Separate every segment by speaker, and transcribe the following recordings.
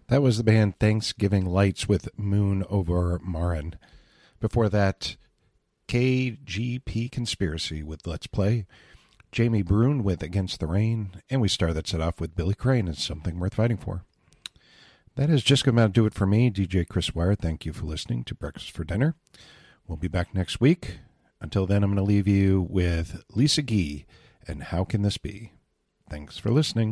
Speaker 1: That was the band Thanksgiving Lights with Moon Over Marin. Before that, KGP Conspiracy with Let's Play, Jamie Brune with Against the Rain, and we started that set off with Billy Crane and Something Worth Fighting For. That is just about to do it for me, DJ Chris Wire. Thank you for listening to Breakfast for Dinner. We'll be back next week. Until then, I'm going to leave you with Lisa Gee and How Can This Be? Thanks for listening.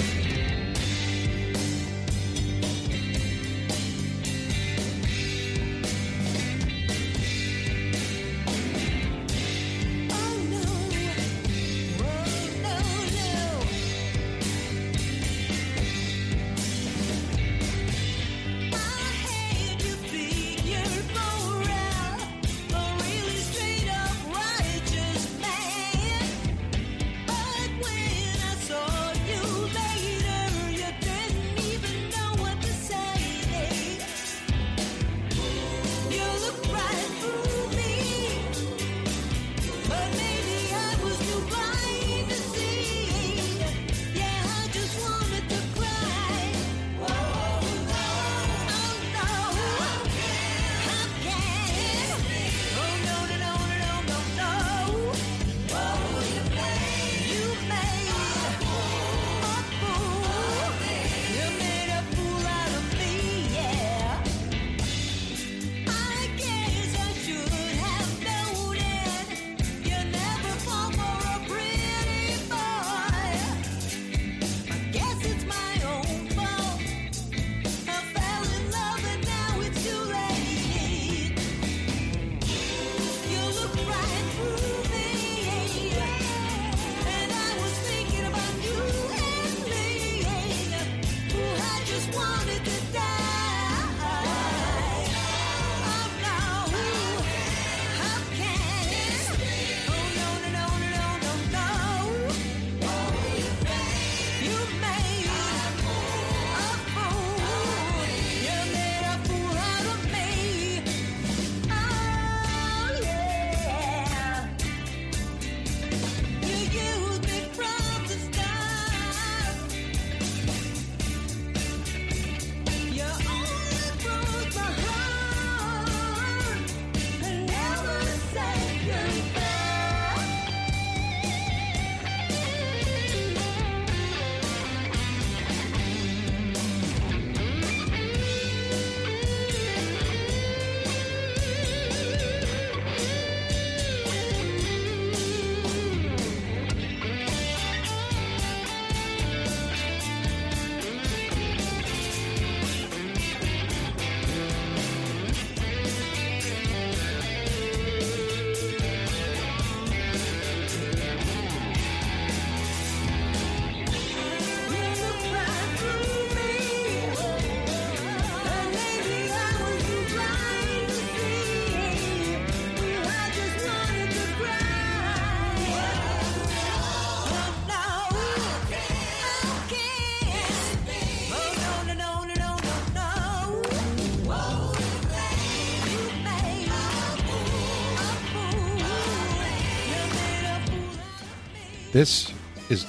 Speaker 1: This is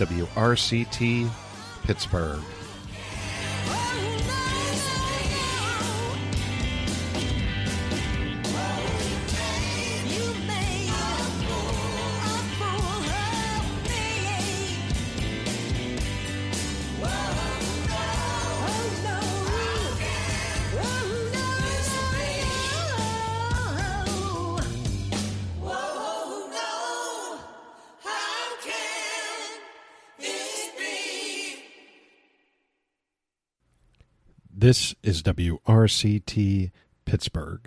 Speaker 1: WRCT Pittsburgh. This is WRCT Pittsburgh.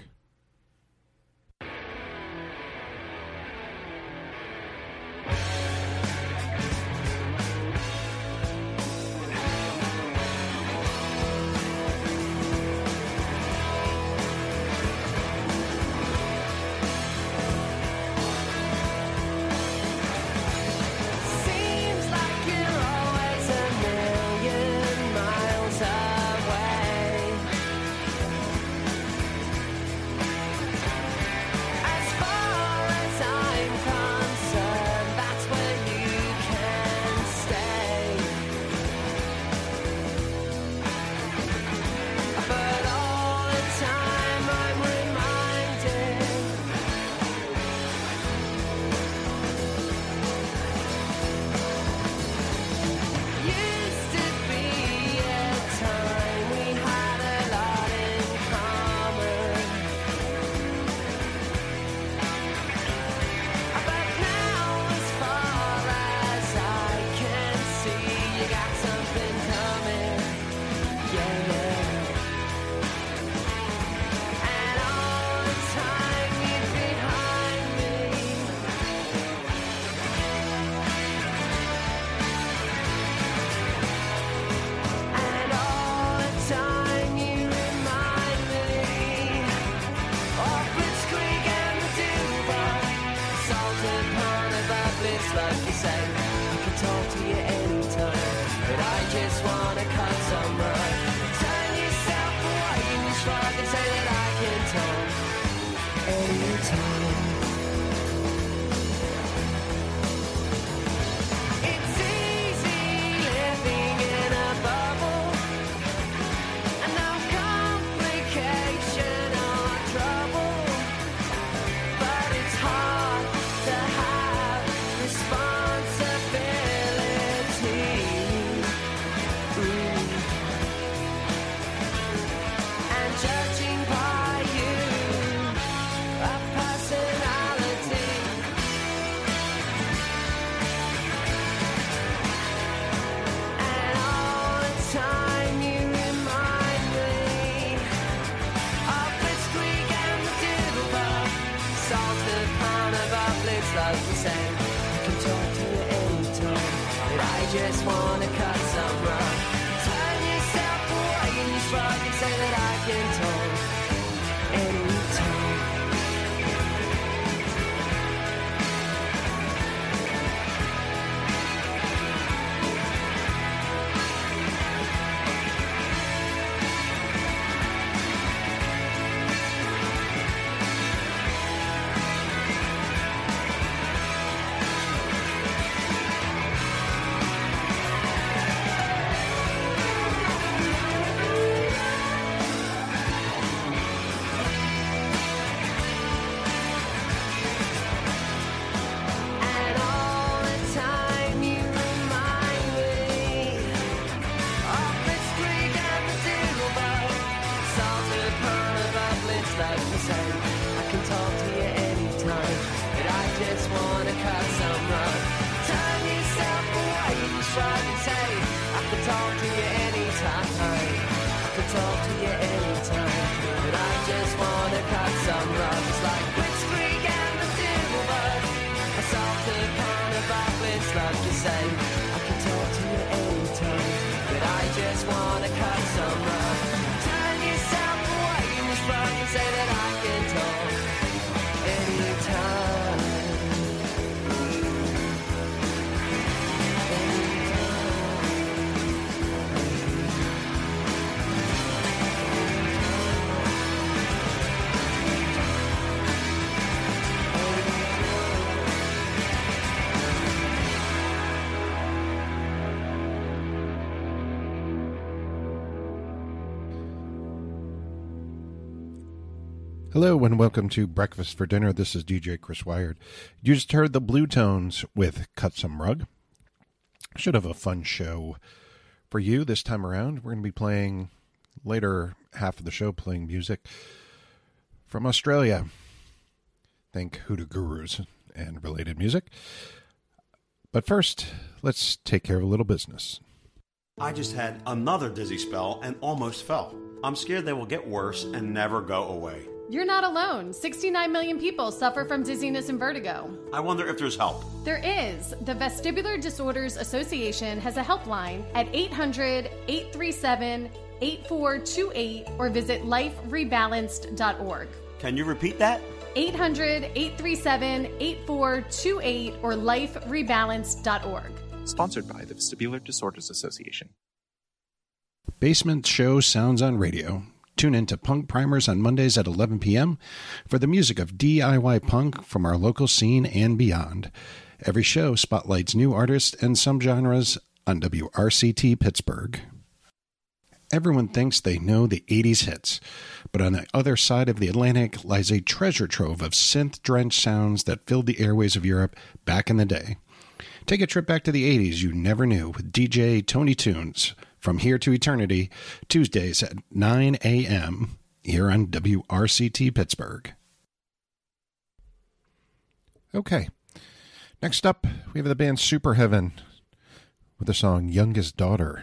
Speaker 2: just like you say. I can talk to you anytime, but I just wanna cut some rug. Turn yourself away and shrug and say that I can talk anytime. It's easy living in a bubble, and no complication or trouble. But it's hard to have responsibility. And judging by you, a personality. And all the time you remind me of Blitzkrieg and the Doodlebug. Salt the pan of uplifts like we say. I can talk to you anytime, but I just wanna cut some rug. Turn yourself away and you shrug and say that I can talk anytime. And all the time you remind me of Blitzkrieg and the Doodlebug. Salted pan of uplifts like we say. I can talk to you anytime, but I just wanna cut some rug. Turn yourself away and shrug and say I can talk to you anytime. I can talk to you anytime, but I just wanna cut some rug. It's like Blitzkrieg and the Doodlebug. A salted pan of uplifts like you say. I can talk to you anytime, but I just wanna cut some rug. Turn yourself away and shrug and say that I can talk anytime.
Speaker 1: Hello and welcome to Breakfast for Dinner. This is DJ Chris Wired. You just heard the Blue Tones with Cut Some Rug. Should have a fun show for you this time around. We're going to be playing later half of the show, playing music from Australia. Think Hoodoo Gurus and related music. But first, let's take care of a little business.
Speaker 3: I just had another dizzy spell and almost fell. I'm scared they will get worse and never go away.
Speaker 4: You're not alone. 69 million people suffer from dizziness and vertigo.
Speaker 3: I wonder if there's help.
Speaker 4: There is. The Vestibular Disorders Association has a helpline at 800-837-8428 or visit liferebalanced.org.
Speaker 3: Can you repeat that?
Speaker 4: 800-837-8428 or liferebalanced.org.
Speaker 5: Sponsored by the Vestibular Disorders Association.
Speaker 1: Basement Show Sounds on Radio. Tune in to Punk Primers on Mondays at 11 p.m. for the music of DIY punk from our local scene and beyond. Every show spotlights new artists and some genres on WRCT Pittsburgh. Everyone thinks they know the 80s hits, but on the other side of the Atlantic lies a treasure trove of synth-drenched sounds that filled the airways of Europe back in the day. Take a trip back to the 80s you never knew with DJ Tony Tunes. From Here to Eternity, Tuesdays at 9 a.m. here on WRCT Pittsburgh. Okay. Next up, we have the band Super Heaven with the song Youngest Daughter.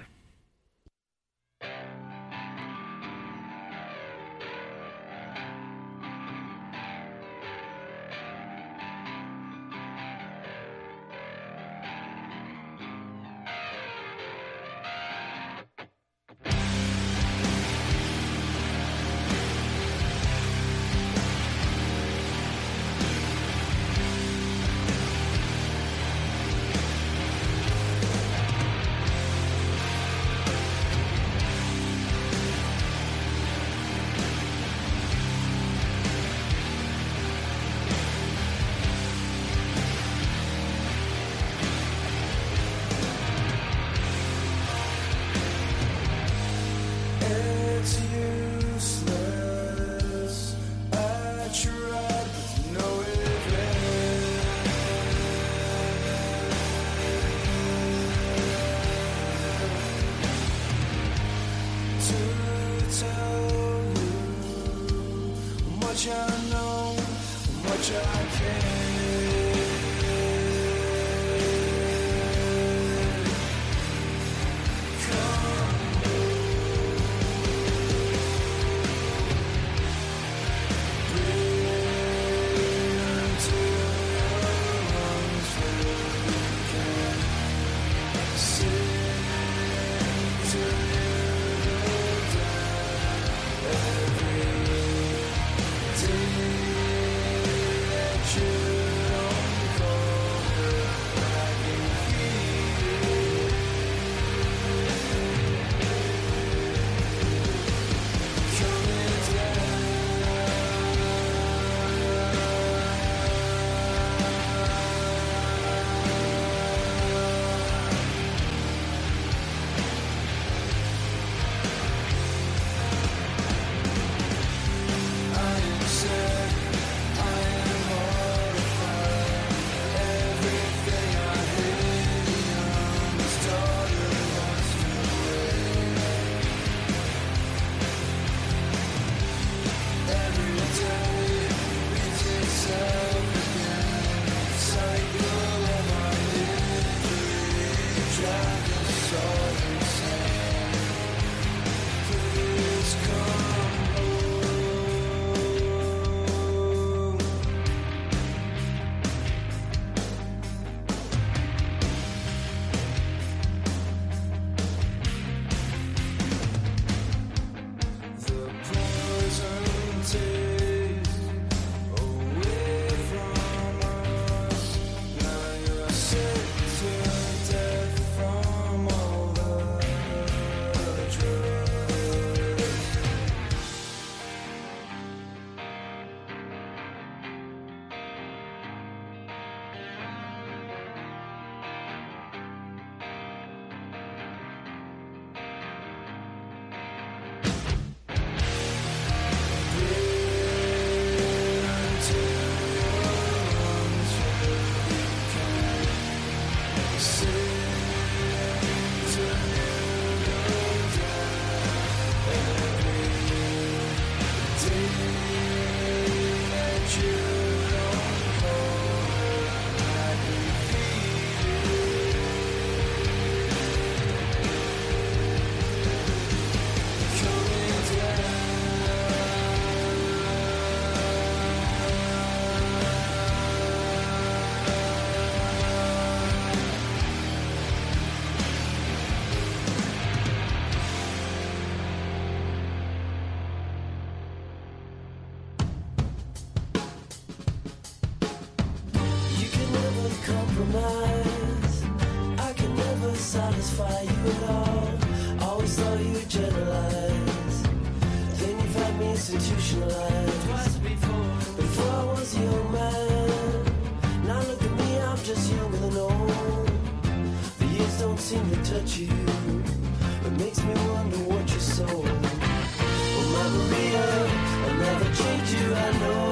Speaker 2: You can never compromise. I can never satisfy you at all. Always thought you would generalize. Then you've had me institutionalized. Twice before I was a young man. Now look at me, I'm just younger than old. The years don't seem to touch you. It makes me wonder what you sold. Oh, my Maria, I'll never change you, I know.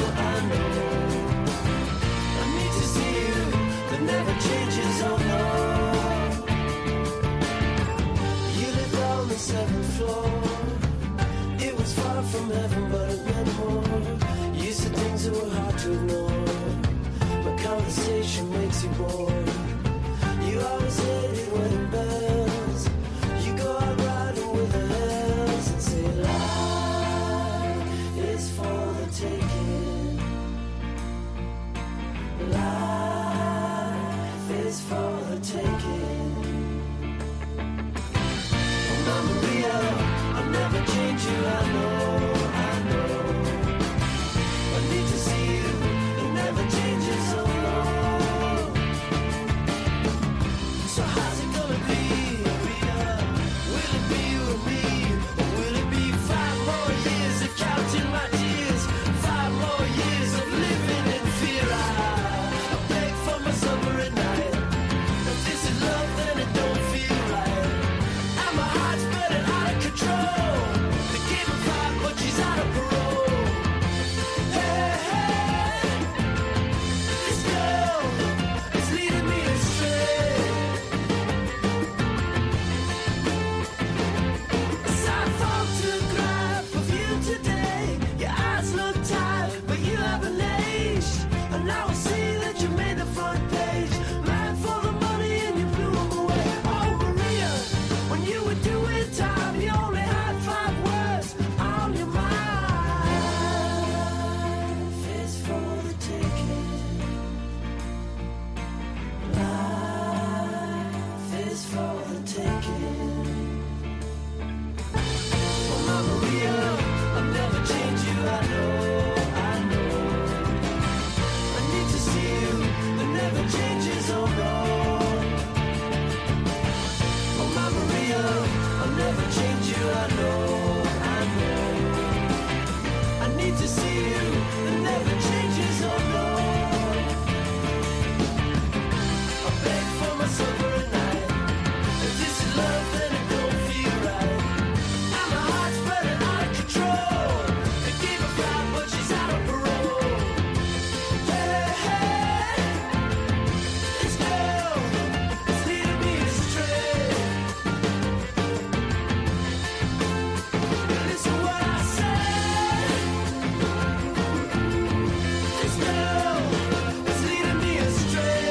Speaker 2: I need to see you, but never changes, oh no. You lived on the 7th floor. It was far from heaven, but it meant more. You said things that were hard to ignore. My conversation makes you bored. You always hated wedding bells. You go out riding with the hells and say life is for the taking. Life is for the taking. Oh, Mama Maria, I'll never change you, I know. I need to see you, it never changes, oh no. So how's it gonna be, Maria? Will it be you and me? Or will it be 5 more years of counting my tears? 5 more years of living in fear. I beg for my summer at night. If this is love, then it don't feel right. And my heart's burning out of control. They gave her 5, but she's out of parole. Hey, hey, this girl is leading me astray. As I photograph of you today, your eyes look tired, but you haven't aged. And now I see that you made the front page. Mad for the money and you blew them away. Oh, Maria, when you were doing time, you only had 5 words on your mind. Life is for the taking. Life is for the taking. Oh, Mama Maria, I'll never change you, I know. I need to see you, it never changes, oh no. Oh, Mama Maria, I'll never change you, I know. I need to see you, it never changes, oh no. I beg for my summer at night. If this is love, then it don't feel right. And my heart's burning out of control. They gave her 5, but she's out of parole. Hey, hey, this girl is leading me astray. Listen what I say. This girl is leading me astray.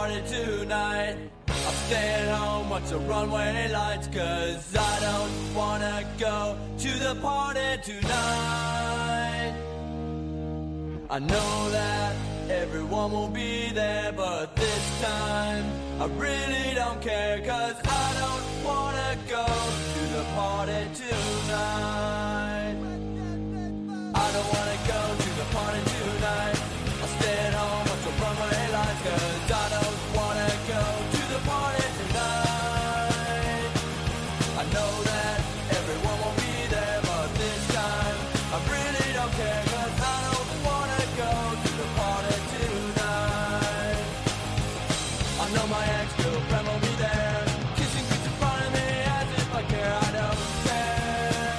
Speaker 2: party tonight. I'm staying home, watch the runway lights, 'cause I don't wanna go to the party tonight. I know that everyone will be there, but this time I really don't care, 'cause I don't wanna go to the party tonight. I don't wanna go to the party tonight. I'll stay at home, watch the runway lights, 'cause I don't wanna go to the party tonight. I know that everyone will be there, but this time I really don't care, 'cause I don't wanna go to the party tonight. I know my ex-girlfriend will be there, kissing kids in front of me as if I care. I don't care.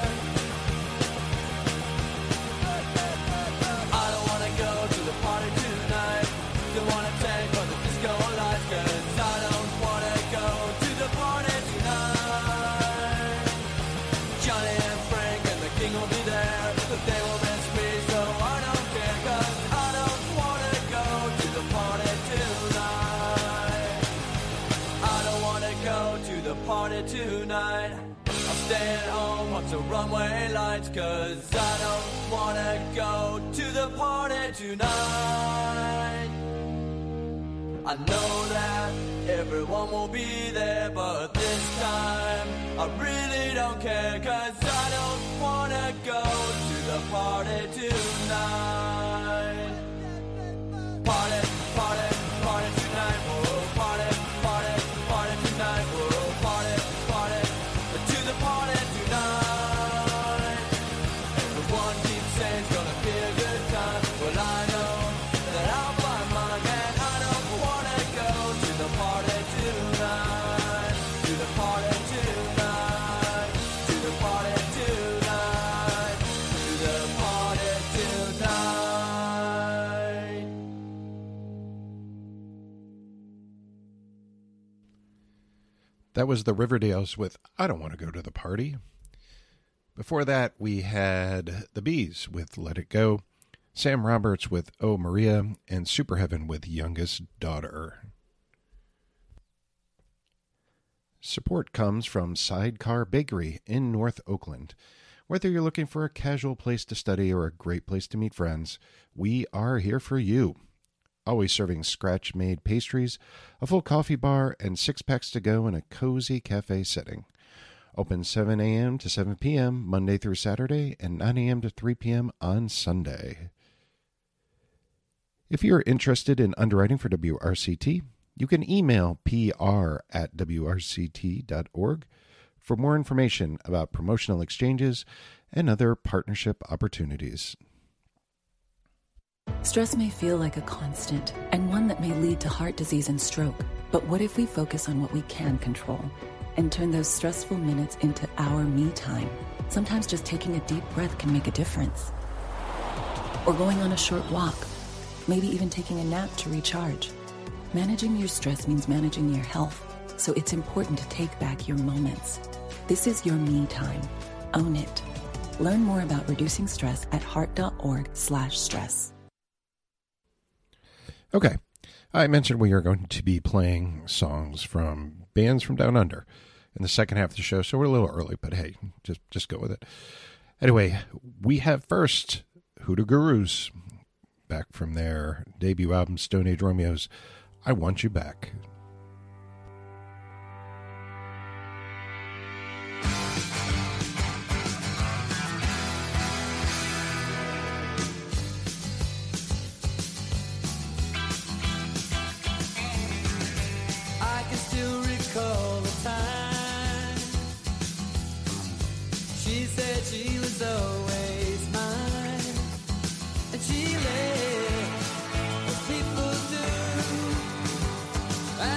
Speaker 2: I don't wanna go to the party tonight. Don't wanna take on the disco lights, 'cause I don't wanna go to the party tonight. Johnny and Frank and the King will be there, but they will miss me, so I don't care, 'cause I don't wanna go to the party tonight. I don't wanna go to the party tonight. I'll stay at home, watch the runway lights, 'cause I don't wanna go to the party tonight. I know that everyone will be there, but this time I really don't care, 'cause I don't wanna go to the party tonight. Party, party, party tonight, whoa, party, party, party tonight, whoa, party, party, to the party tonight. Everyone keeps saying it's gonna be a good time. Well, I know that I'll find mine, and I don't wanna go to the party tonight. To the party tonight. To the party tonight. To the party tonight.
Speaker 1: That was the Riverdales with I Don't Want to Go to the Party. Before that, we had the Bees with Let It Go, Sam Roberts with Oh Maria, and Superheaven with Youngest Daughter. Support comes from Sidecar Bakery in North Oakland. Whether you're looking for a casual place to study or a great place to meet friends, we are here for you. Always serving scratch-made pastries, a full coffee bar, and 6-packs to go in a cozy cafe setting. Open 7 a.m. to 7 p.m. Monday through Saturday and 9 a.m. to 3 p.m. on Sunday. If you're interested in underwriting for WRCT, you can email pr@wrct.org for more information about promotional exchanges and other partnership opportunities.
Speaker 6: Stress may feel like a constant and one that may lead to heart disease and stroke. But what if we focus on what we can control and turn those stressful minutes into our me time? Sometimes just taking a deep breath can make a difference. Or going on a short walk, maybe even taking a nap to recharge. Managing your stress means managing your health, so it's important to take back your moments. This is your me time. Own it. Learn more about reducing stress at heart.org/stress.
Speaker 1: Okay, I mentioned we are going to be playing songs from bands from Down Under in the second half of the show, so we're a little early, but hey, just go with it. Anyway, we have first Hoodoo Gurus, back from their debut album, Stone Age Romeos, I Want You Back.
Speaker 2: I can still recall the time she said she was always mine, and she lay as people do.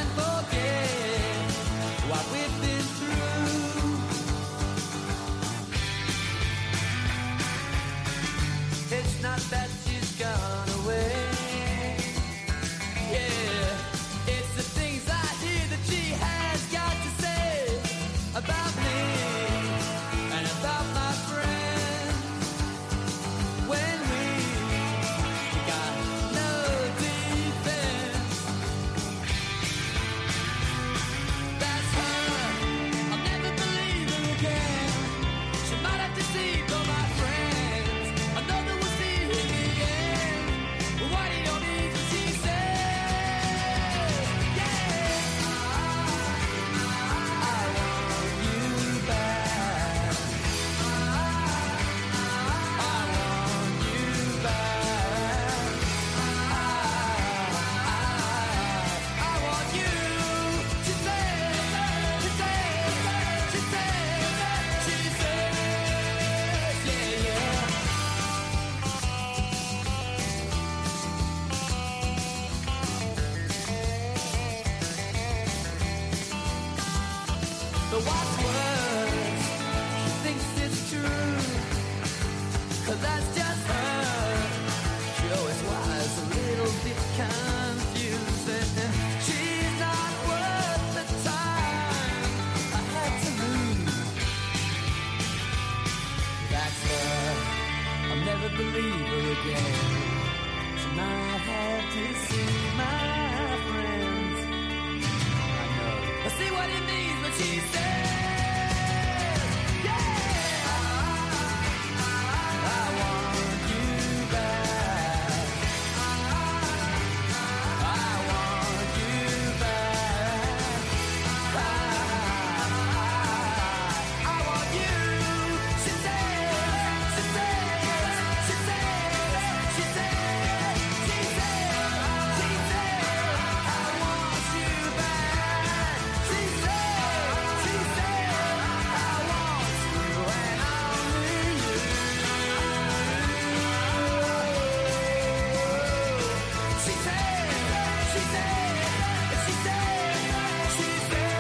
Speaker 2: But what's worse, she thinks it's true, 'cause that's just her. She always was a little bit confused, and she's not worth the time I had to lose. That's her, I'll never believe her again. Tonight have to see my friends. I know, I see what it means when she says, yeah, I want you back. I want you back. I want you. She says, she says, she says, she says, she says, she says, I want you back. She says, she says, I want you and only you. She says, she says, she says, she says.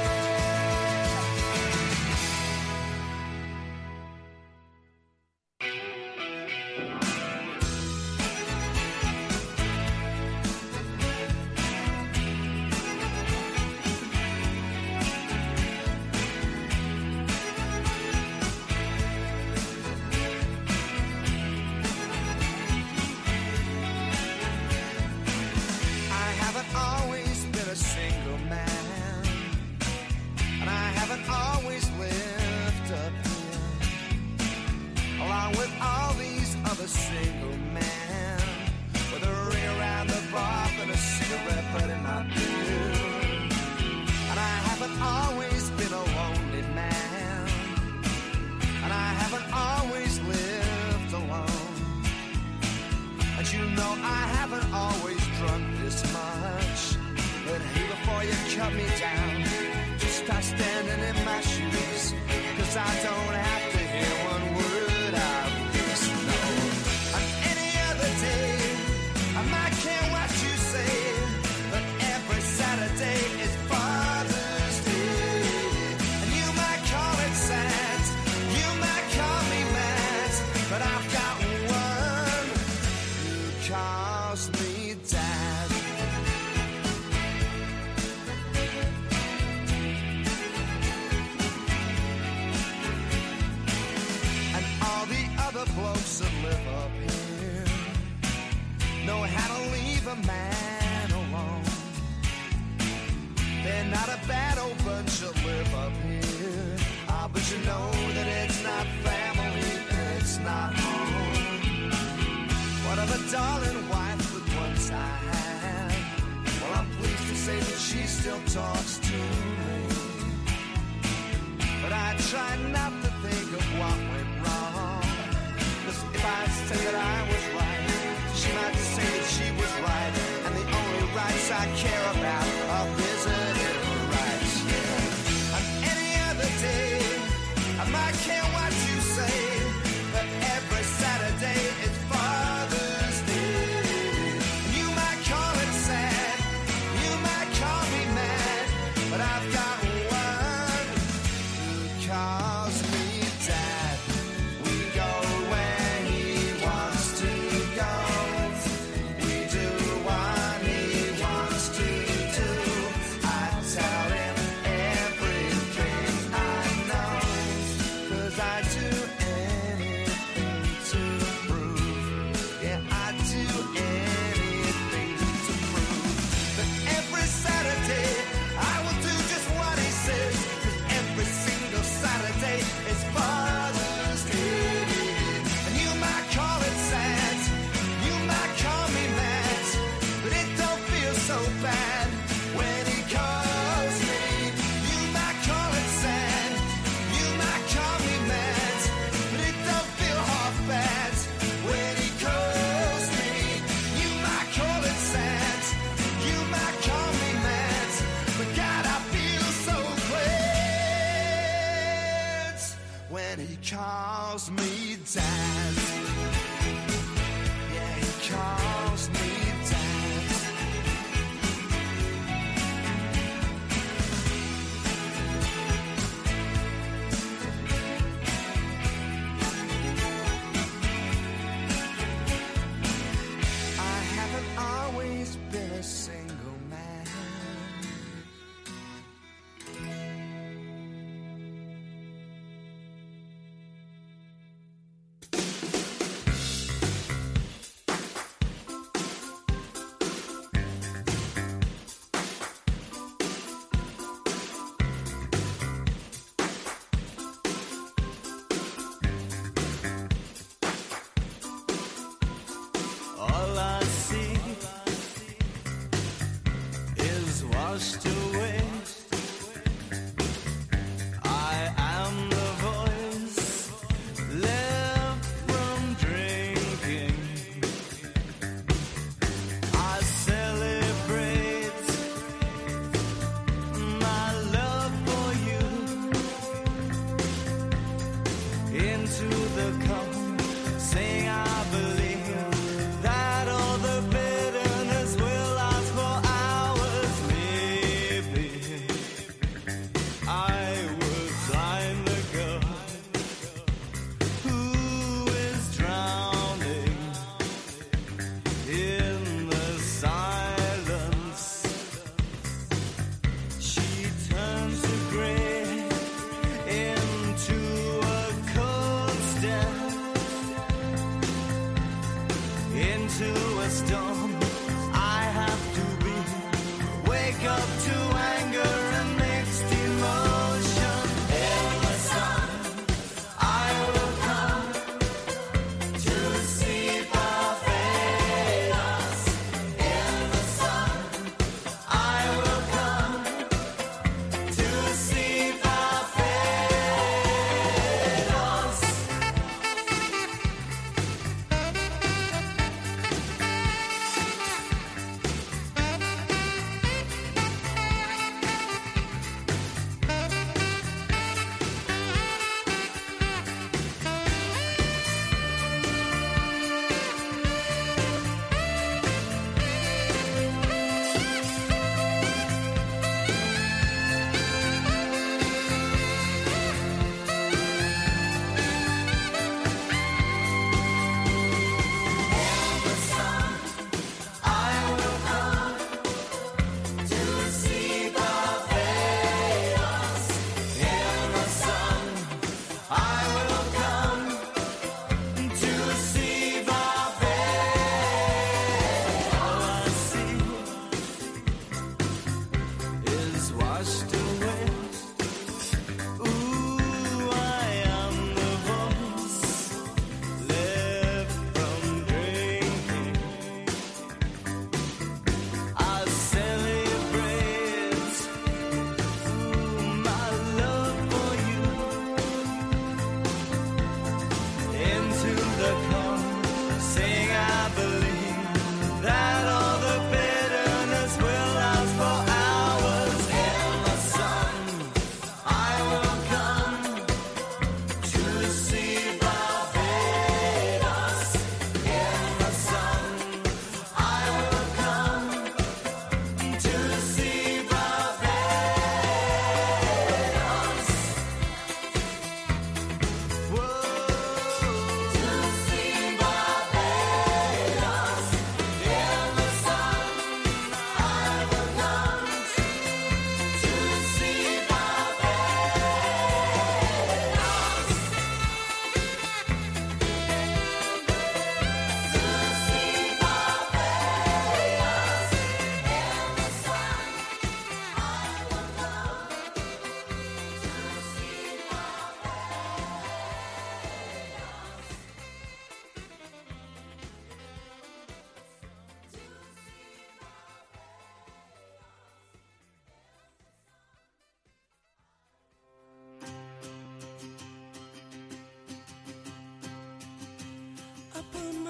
Speaker 2: I haven't always been a single man, and I haven't always lived up here, along with all these other single men, with a ring around the bar and a cigarette butt in my beer. And I haven't always been a lonely man, and I haven't always lived alone. And you know I haven't always drunk this much. But hey, before you cut me down, just stop standing in my shoes, 'cause I don't have to hear one word of this, no. On any other day, I might care what you say, but every Saturday is Father's Day. And you might call it sad, you might call me mad, but I've got one who calls me dad. And all the other blokes that live up here know how to leave a man alone. They're not a bad old bunch that live up here. Ah, but you know that it's not family, it's not home. What of a darling wife that once I had? Well, I'm pleased to say that she still talks to me. But I try not to think of what went wrong, 'cause if I say that I was right, she might say that she was right, and the only rights I care about are visiting rights, yeah. On any other day, I might care what you say, but every Saturday it's Father's Day. And you might call it sad, you might call me mad, but I've got one who calls me dad. We go where he wants to go, we do what he wants to do. I tell him everything I know, 'cause I do anything to prove, yeah, I do anything to prove that every Saturday I will do just what he says, 'cause every single Saturday is Father's Day. And you might call it sad, you might call me mad, but it don't feel so bad when he calls me. You might call it sad, you might call me mad, but it don't feel half bad when he calls me. You might call it sad, you might call me mad, but God, I feel so glad when he calls me dad. Yeah, he calls me dad.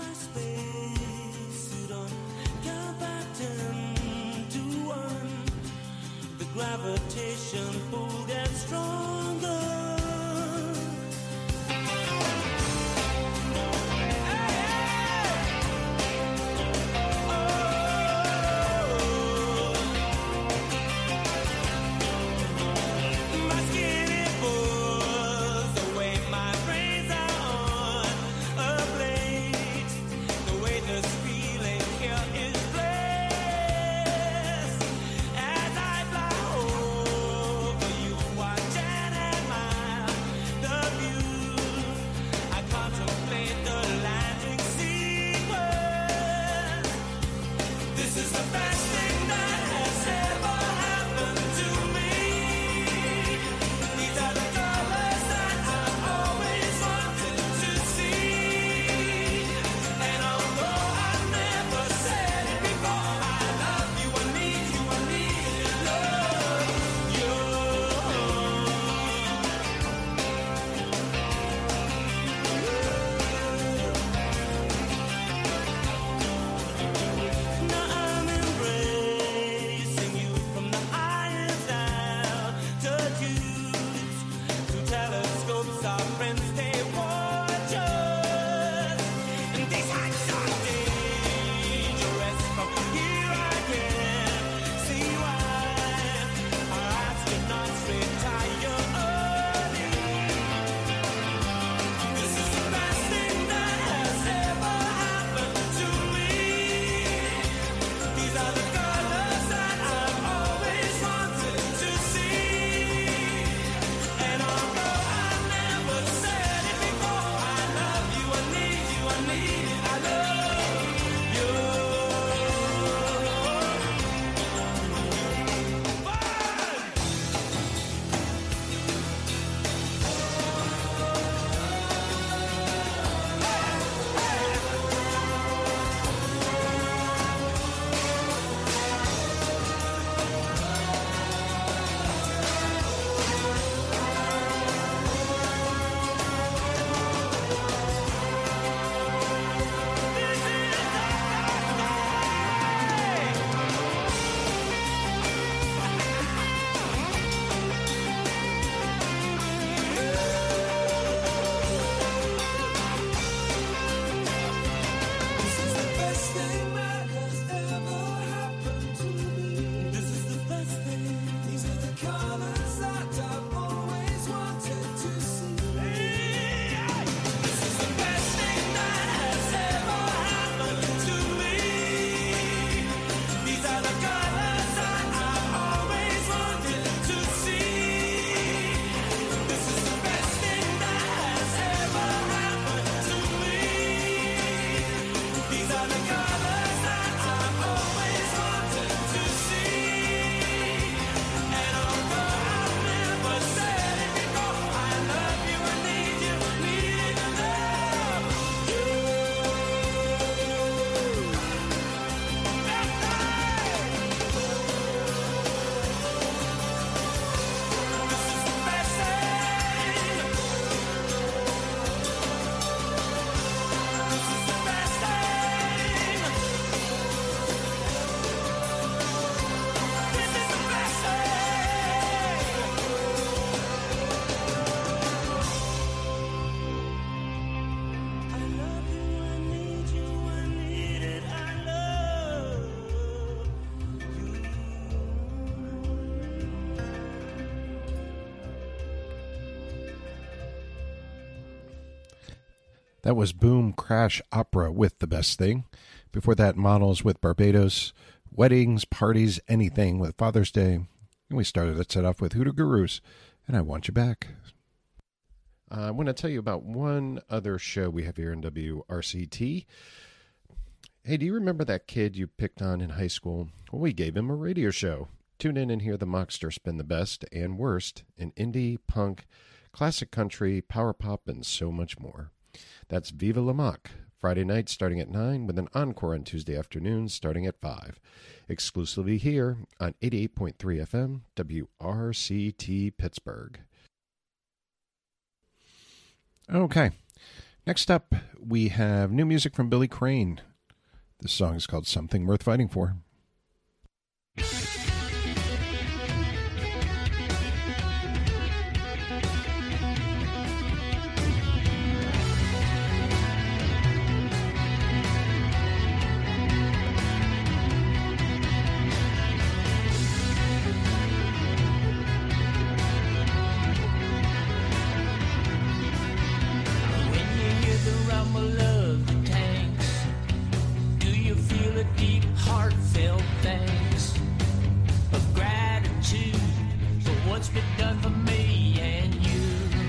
Speaker 7: my space suit on. Count back 10 to 1. The gravitation pull gets stronger.
Speaker 1: That was Boom Crash Opera with The Best Thing. Before that, Models with Barbados, Weddings, Parties, Anything with Father's Day. And we started that set off with Hoodoo Gurus, and I Want You Back. I want to tell you about one other show we have here in WRCT. Hey, do you remember that kid you picked on in high school? Well, we gave him a radio show. Tune in and hear the Mockster spin the best and worst in indie, punk, classic country, power pop, and so much more. That's Viva La Mock, Friday night starting at 9 with an encore on Tuesday afternoons starting at 5. Exclusively here on 88.3 FM, WRCT Pittsburgh. Okay, Next up, we have new music from Billy Crane. This song is called Something Worth Fighting For.
Speaker 8: Heartfelt thanks of gratitude for what's been done for me and you.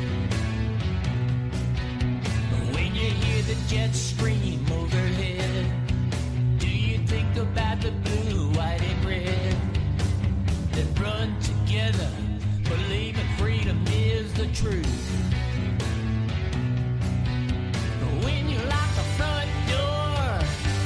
Speaker 8: When you hear the jets scream overhead, do you think about the blue, white, and red that run together, believing freedom is the truth? When you lock the front door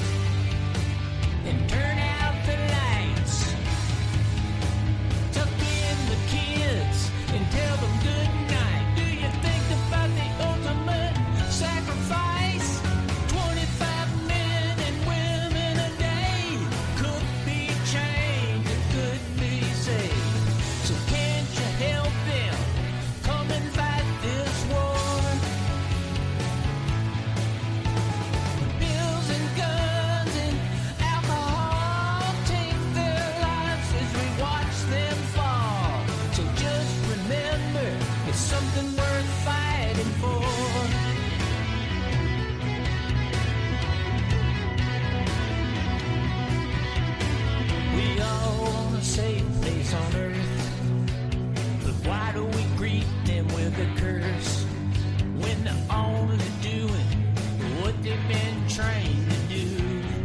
Speaker 8: and turn out the lights, tuck in the kids and tell them good night, do you think about the ultimate sacrifice? 25 men and women a day could be changed, it could be saved. So can't you help them come and fight this war? Bills and guns and alcohol take their lives as we watch them fall. So just remember, it's something worth fighting for. We all want a safe place on earth, but why do we greet them with a curse when they're only doing what they've been trained to do?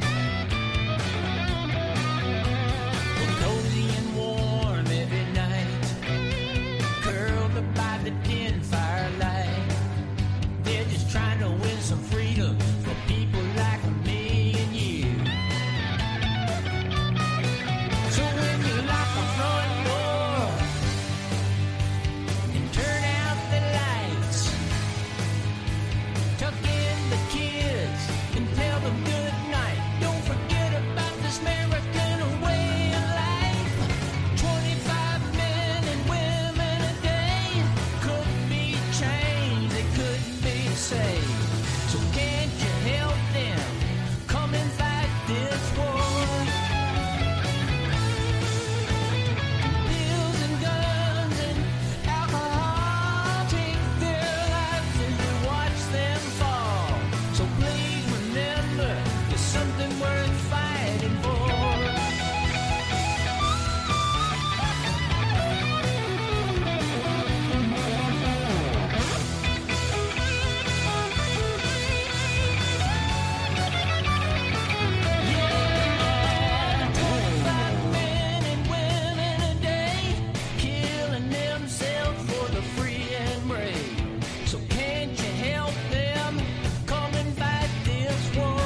Speaker 8: We're cozy and warm every night, curled up by the den firelight. They're just trying to win some freedom for people like me and you. So when you lock the front door and turn out the lights, tuck in the kids and tell them good night. Don't forget about this American way of life. 25 men and women a day could be changed, it could be saved. So can't you help them come and fight this war? Pills and guns and alcohol take their lives as we watch them fall. So please remember, there's something worth fighting for. Yeah, 25 men and women a day killing themselves for the free and brave. So can't you help them come and fight this war?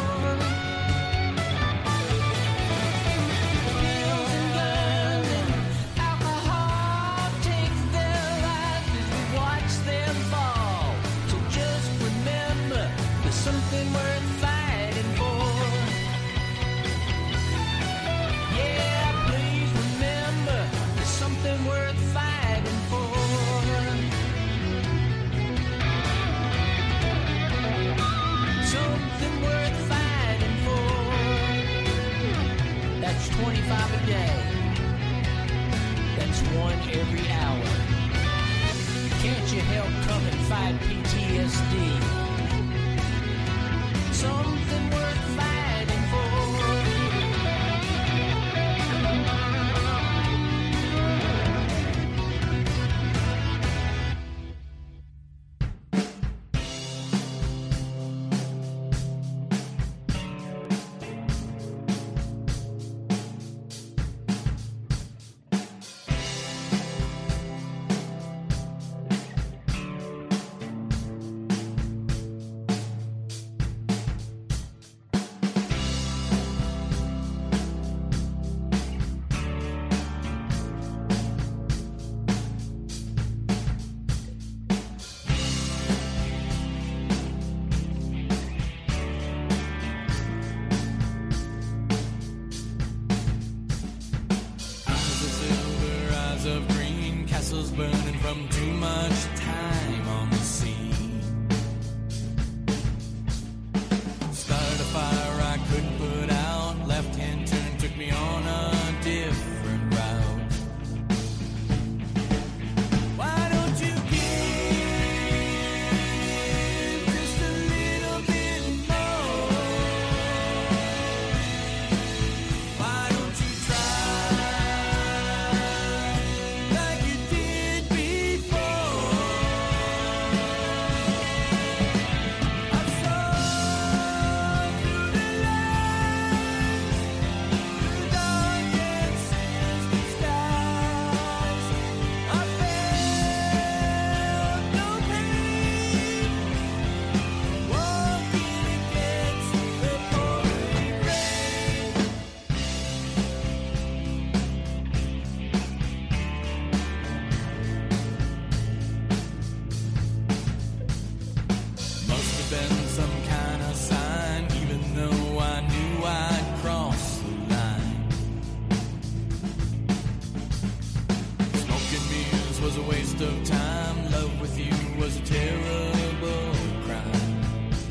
Speaker 8: Pills and guns and alcohol take their lives as we watch them fall. So just remember, there's something worth fighting for. Yeah, please remember, there's something worth fighting for. Something worth fighting for. That's 25 a day. That's one every hour. Can't you help come and fight PTSD? Something worth fighting for. sea. Started a fire I couldn't put out. Left hand turn took me on a different route. Why don't you give just a little bit more? Why don't you try like you did before? I saw through the lights, through dark and sinister skies. I felt no pain, walking against the pouring rain. Must have been some kind of sign, even though I knew I'd crossed the line. Smoking mirrors was a waste of time. Love with you was a terrible crime.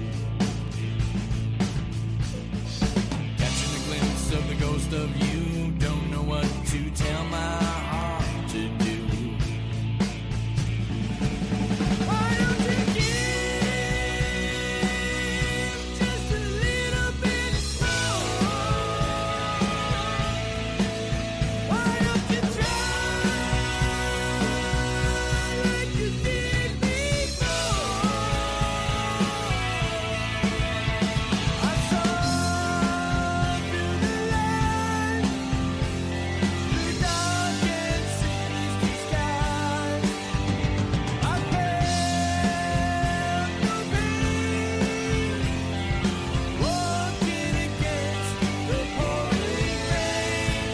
Speaker 8: Catching a glimpse of the ghost of you, don't know what to tell my heart to do. Why don't you give just a little bit more? Why don't you try like you did before? I saw through the light, through dark and sinister skies. I felt no pain, walking against the pouring rain.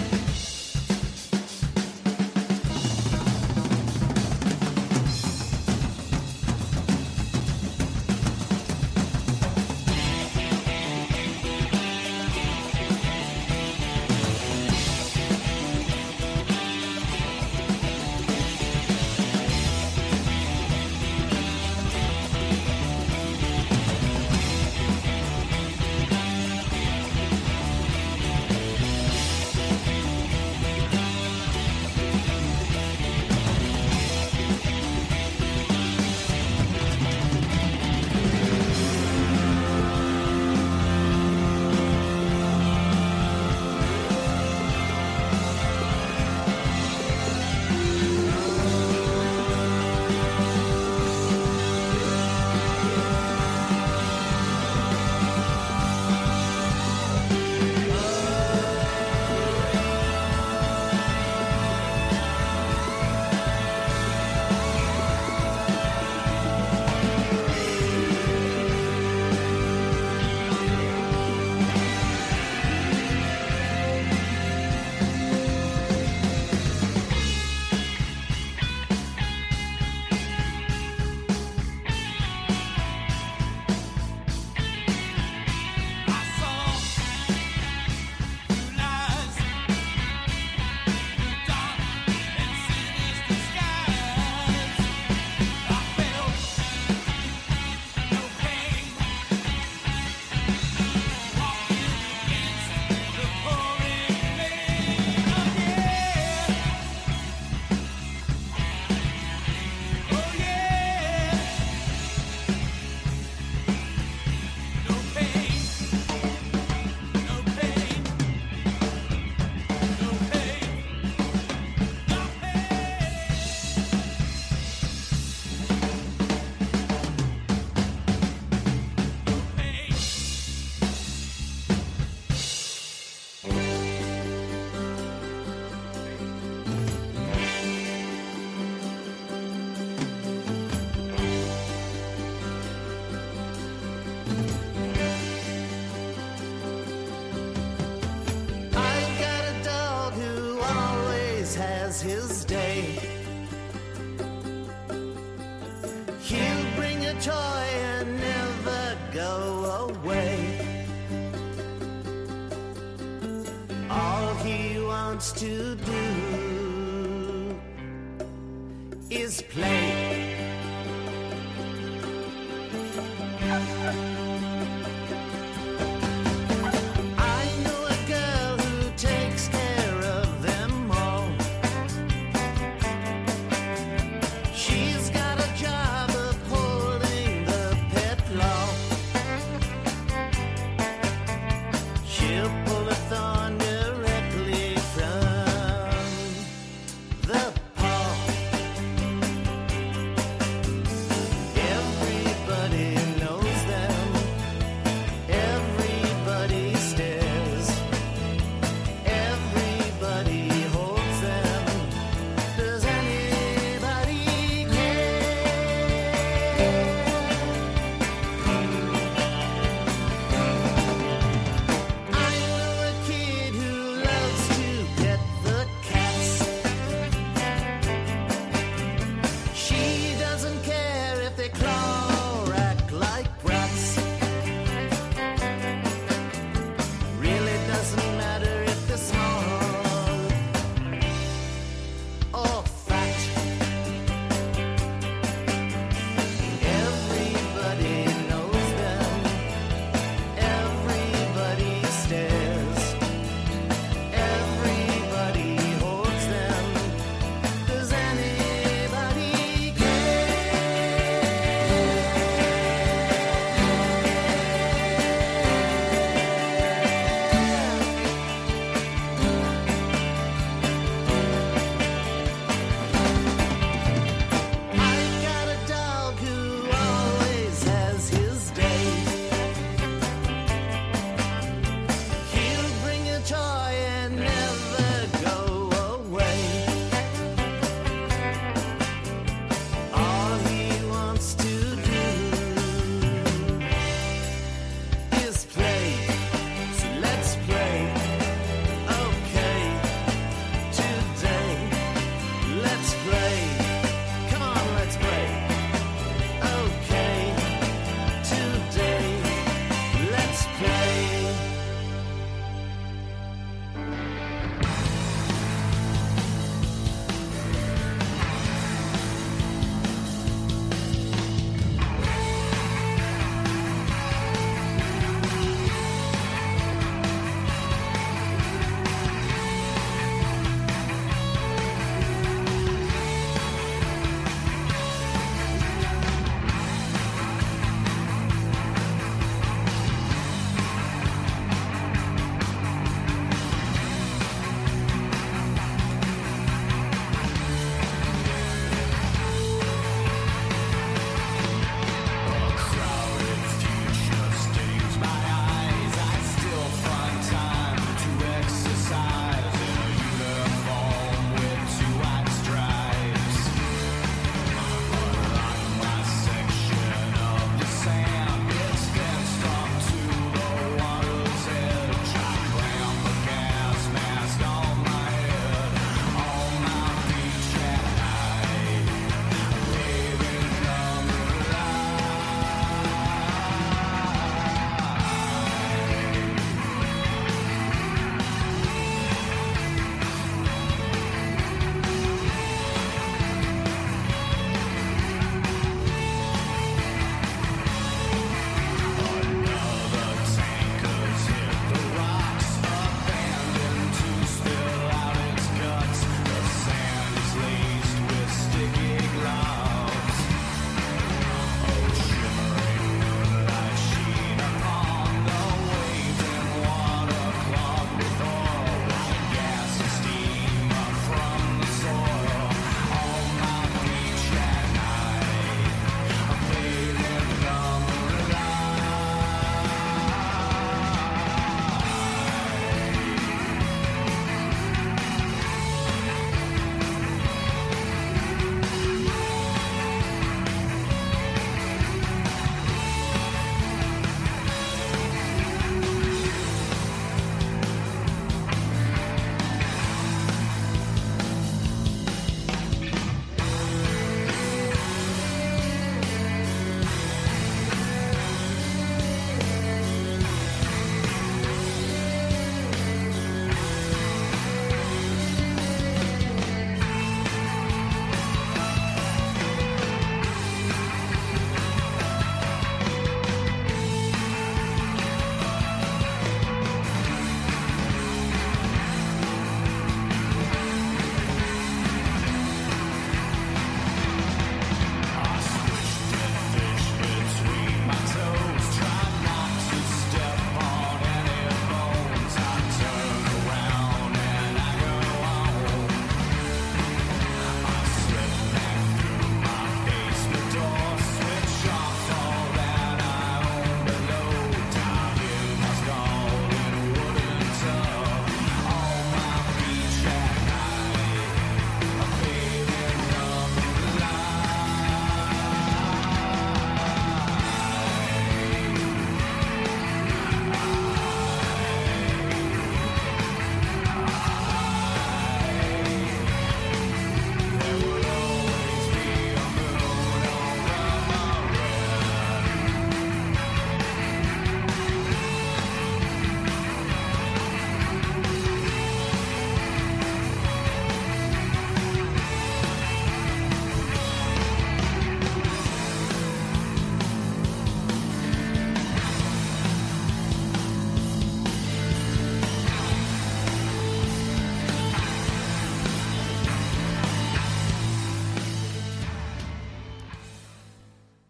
Speaker 8: I saw through lies, through dark and sinister skies. I felt no pain, walking against the pouring rain. Oh yeah, oh yeah, no pain. No pain, no pain, no pain.
Speaker 2: I got a dog who always has his day. He'll bring a toy and never go away. All he wants to do is play.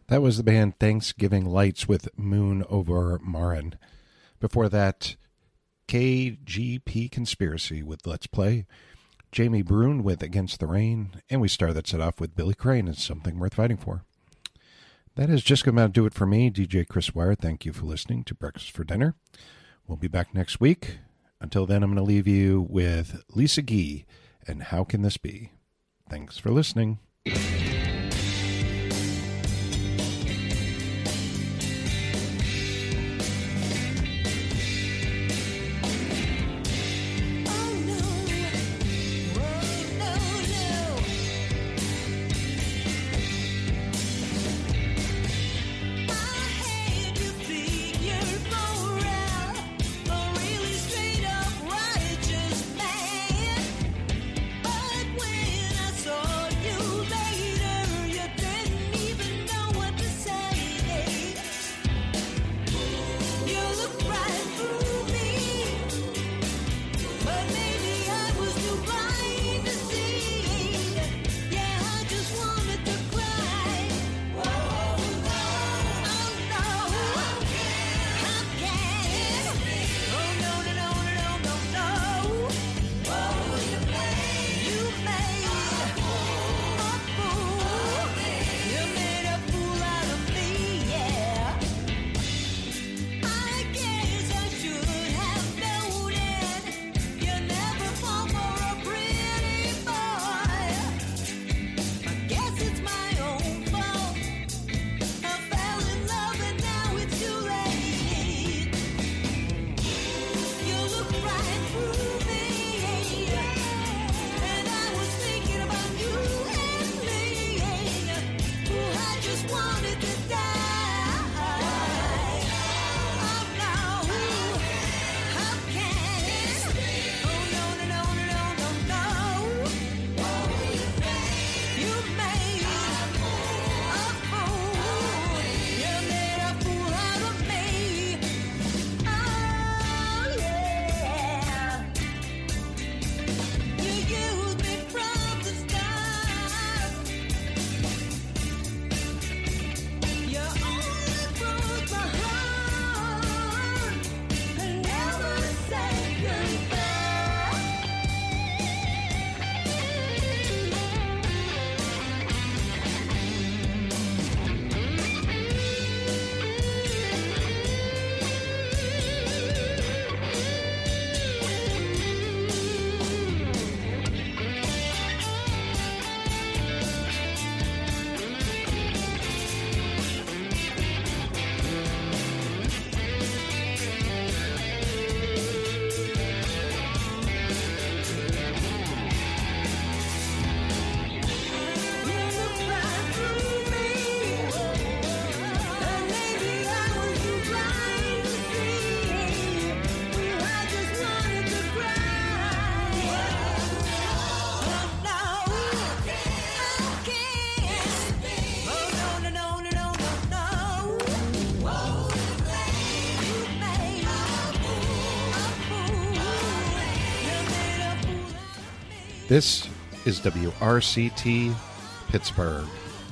Speaker 1: That was the band Thanksgiving Lights with Moon Over Marin. Before that, KGP Conspiracy with Let's Play, Jamie Brune with Against the Rain, and we started that set off with Billy Crane and Something Worth Fighting For. That is just going to do it for me, DJ Chris Wire. Thank you for listening to Breakfast for Dinner. We'll be back next week. Until then, I'm going to leave you with Lisa Gee and How Can This Be? Thanks for listening. This is WRCT Pittsburgh.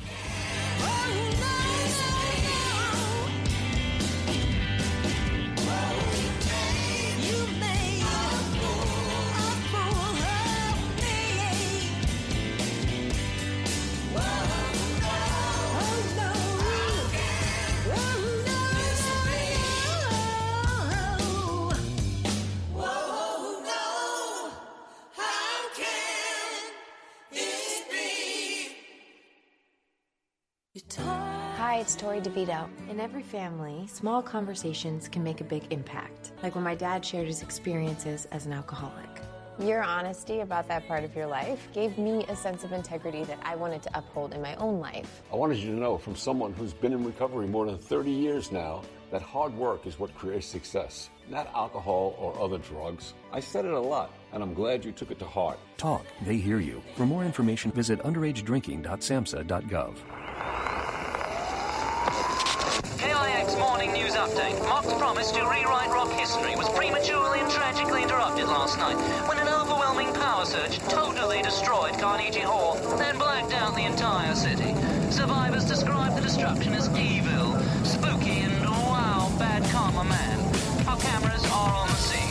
Speaker 9: Hi, it's Tori DeVito. In every family, small conversations can make a big impact. Like when my dad shared his experiences as an alcoholic.
Speaker 10: Your honesty about that part of your life gave me a sense of integrity that I wanted to uphold in my own life.
Speaker 11: I wanted you to know from someone who's been in recovery more than 30 years now that hard work is what creates success, not alcohol or other drugs. I said it a lot, and I'm glad you took it to heart.
Speaker 12: Talk. They hear you. For more information, visit underagedrinking.samhsa.gov.
Speaker 13: KIX Morning News Update. Mock's promise to rewrite rock history was prematurely and tragically interrupted last night when an overwhelming power surge totally destroyed Carnegie Hall, then blacked out the entire city. Survivors described the destruction is evil, spooky and wild, bad karma man. Our cameras are on the scene.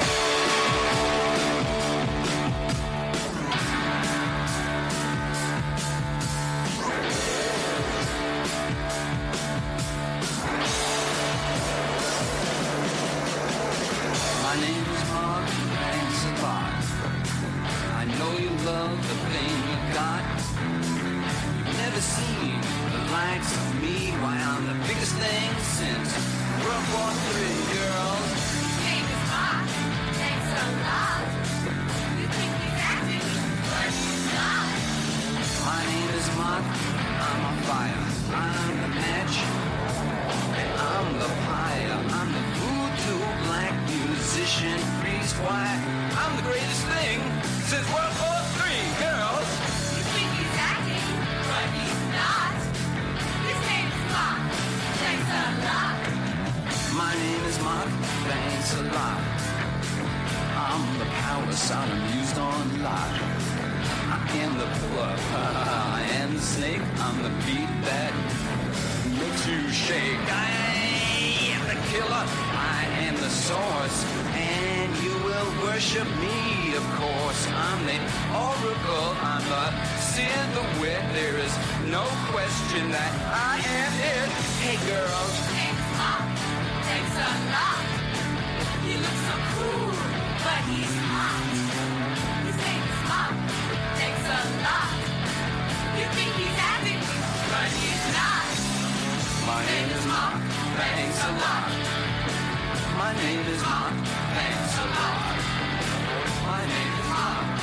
Speaker 14: My name is Mark, thanks a lot. I know you love the thing you got. You've never seen the likes of me. Why, I'm the biggest thing since World War III, girls.
Speaker 2: His name is Mark, thanks a lot. You think he's acting, but he's not.
Speaker 14: My name is Mark, I'm on fire. I'm the match, and I'm the pyre. I'm the voodoo black musician priest. Why, I'm the greatest thing since World War III, girls.
Speaker 2: You think he's acting, but he's not. His name is Mark, thanks a lot.
Speaker 14: My name is Mark, thanks a lot. I'm the power Sodom used on Lot. I am the pillar, I am the snake. I'm the beat that makes you shake. I am the killer, I am the source, and you will worship me, of course. I'm the oracle, I'm the seer, the wit. There is no question that I am it. Hey girls,
Speaker 2: Thanks a lot. He looks so cool, but he's hot. His name is Mark, thanks a lot. You think he's acting, but he's not.
Speaker 14: my name is Mark, thanks a lot. My name is Mark, thanks a lot. My name is Mark.